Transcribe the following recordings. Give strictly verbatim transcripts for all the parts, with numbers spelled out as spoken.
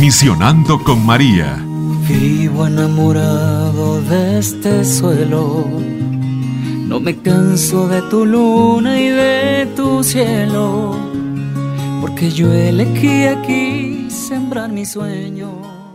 Misionando con María. Vivo enamorado de este suelo, no me canso de tu luna y de tu cielo, porque yo elegí aquí sembrar mis sueños.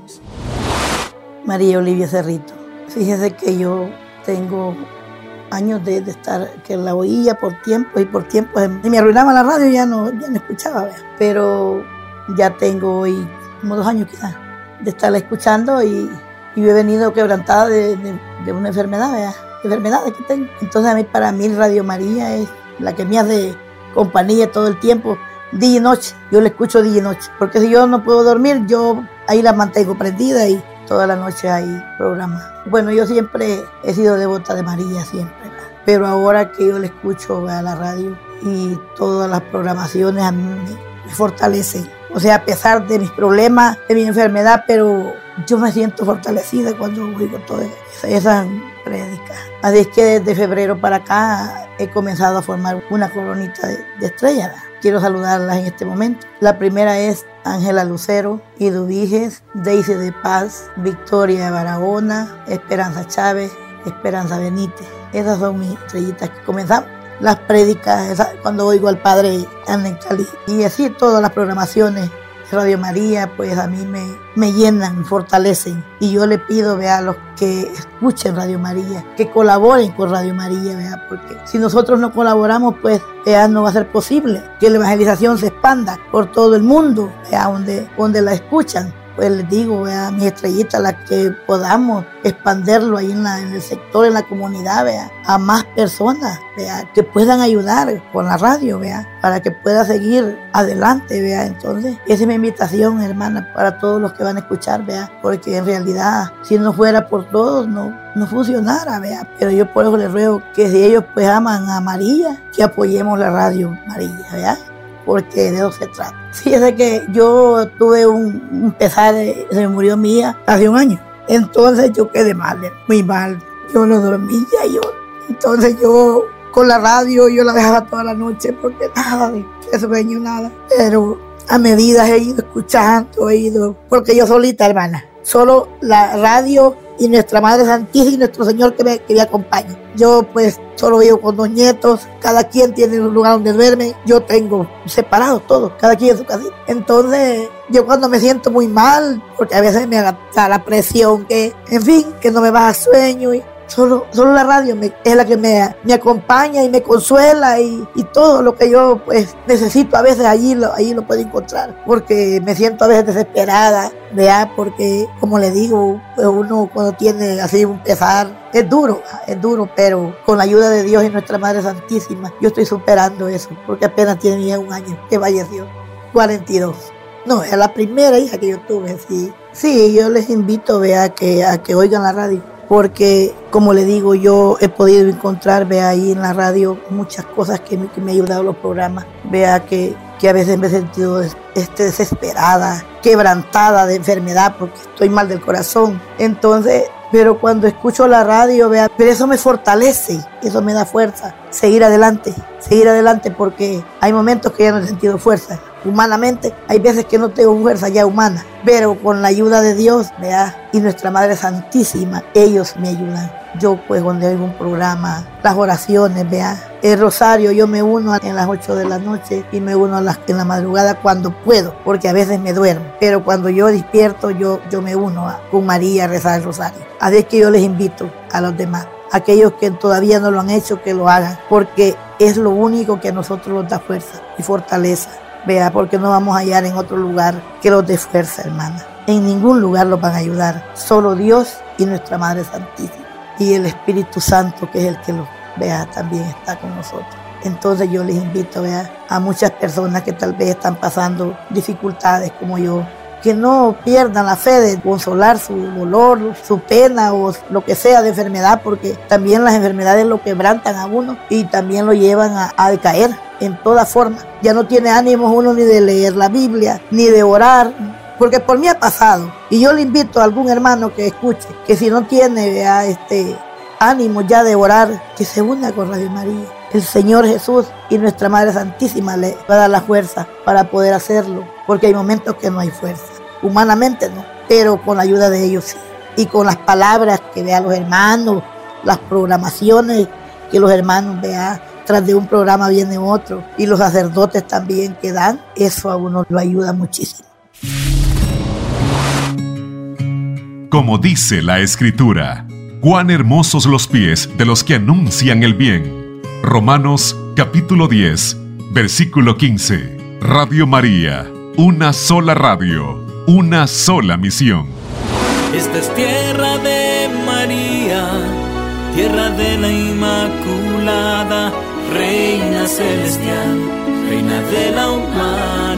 María Olivia Cerrito, fíjese que yo tengo años de, de estar, que la oía por tiempo y por tiempo, y me arruinaba la radio y ya no, ya no escuchaba, ¿verdad? Pero ya tengo hoy como dos años quizás de estarla escuchando y, y he venido quebrantada de, de, de una enfermedad, ¿verdad? De enfermedades que tengo. Entonces a mí, para mí Radio María es la que me hace compañía todo el tiempo, día y noche. Yo la escucho día y noche, porque si yo no puedo dormir, yo ahí la mantengo prendida y toda la noche hay programas. Bueno, yo siempre he sido devota de María, siempre, ¿verdad? Pero ahora que yo le escucho a la radio y todas las programaciones a mí me, me fortalecen. O sea, a pesar de mis problemas, de mi enfermedad, pero yo me siento fortalecida cuando oigo todas esas prédicas. Así es que desde febrero para acá he comenzado a formar una coronita de, de estrellas, ¿verdad? Quiero saludarlas en este momento. La primera es Ángela Lucero, Idubiges, Daisy de Paz, Victoria de Barahona, Esperanza Chávez, Esperanza Benítez. Esas son mis estrellitas que comenzamos. Las prédicas, cuando oigo al Padre Annecali. Y así todas las programaciones de Radio María, pues a mí me, me llenan, fortalecen. Y yo le pido, vea, a los que escuchen Radio María, que colaboren con Radio María, vea, porque si nosotros no colaboramos, pues vea, no va a ser posible que la evangelización se expanda por todo el mundo, vea, donde, donde la escuchan. Pues les digo, vea, mis estrellitas, las que podamos expanderlo ahí en, la, en el sector, en la comunidad, vea, a más personas, vea, que puedan ayudar con la radio, vea, para que pueda seguir adelante, vea. Entonces, esa es mi invitación, hermana, para todos los que van a escuchar, vea, porque en realidad, si no fuera por todos, no, no funcionara, vea. Pero yo por eso les ruego que si ellos pues aman a María, que apoyemos la radio María, vea, porque de eso se trata. Fíjese que yo tuve un, un pesar, de, se me murió mi hija hace un año. Entonces yo quedé mal, muy mal. Yo no dormía, yo. Entonces yo con la radio yo la dejaba toda la noche porque nada de sueño, nada. Pero a medida he ido escuchando, he ido, porque yo solita, hermana, solo la radio y nuestra Madre Santísima y nuestro Señor que me, que me acompaña. Yo pues solo vivo con dos nietos, cada quien tiene un lugar donde duerme, yo tengo separados todos, cada quien en su casita. Entonces yo cuando me siento muy mal, porque a veces me agarra la presión, que en fin, que no me baja sueño, y solo, solo la radio me, es la que me, me acompaña y me consuela, y, y todo lo que yo pues necesito a veces allí lo, allí lo puedo encontrar, porque me siento a veces desesperada, vea, porque como le digo, pues uno cuando tiene así un pesar, es duro, es duro, pero con la ayuda de Dios y nuestra Madre Santísima, yo estoy superando eso, porque apenas tiene ya un año que falleció, cuarenta y dos. No, es la primera hija que yo tuve, sí. Sí, yo les invito, vea, que, a que oigan la radio, porque como le digo, yo he podido encontrar, vea, ahí en la radio muchas cosas que me, que me han ayudado los programas, vea, que, que a veces me he sentido este, desesperada, quebrantada de enfermedad, porque estoy mal del corazón. Entonces, pero cuando escucho la radio, vea, pero eso me fortalece, eso me da fuerza, seguir adelante, seguir adelante, porque hay momentos que ya no he sentido fuerza. Humanamente, hay veces que no tengo fuerza ya humana, pero con la ayuda de Dios, vea, y nuestra Madre Santísima, ellos me ayudan. Yo pues cuando oigo un programa, las oraciones, vea, el rosario, yo me uno en las ocho de la noche y me uno a las, en la madrugada cuando puedo, porque a veces me duermo, pero cuando yo despierto, yo, yo me uno a, con María a rezar el rosario. Así es que yo les invito a los demás, aquellos que todavía no lo han hecho, que lo hagan, porque es lo único que a nosotros nos da fuerza y fortaleza. Vea, porque no vamos a hallar en otro lugar que los dé fuerza, hermana. En ningún lugar los van a ayudar. Solo Dios y nuestra Madre Santísima. Y el Espíritu Santo, que es el que los, vea, también está con nosotros. Entonces yo les invito, vea, a muchas personas que tal vez están pasando dificultades como yo, que no pierdan la fe de consolar su dolor, su pena o lo que sea de enfermedad, porque también las enfermedades lo quebrantan a uno y también lo llevan a, a decaer en toda forma. Ya no tiene ánimos uno ni de leer la Biblia, ni de orar, porque por mí ha pasado. Y yo le invito a algún hermano que escuche, que si no tiene, vea, este, ánimo ya de orar, que se una con Radio María. El Señor Jesús y nuestra Madre Santísima le va a dar la fuerza para poder hacerlo, porque hay momentos que no hay fuerza. humanamente no, pero con la ayuda de ellos sí. Y con las palabras que vean los hermanos, las programaciones que los hermanos vean, tras de un programa viene otro, y los sacerdotes también que dan, eso a uno lo ayuda muchísimo. Como dice la Escritura, cuán hermosos los pies de los que anuncian el bien. Romanos capítulo diez, versículo quince. Radio María, una sola radio, una sola misión. Esta es tierra de María, tierra de la Inmaculada, Reina celestial, Reina de la humanidad.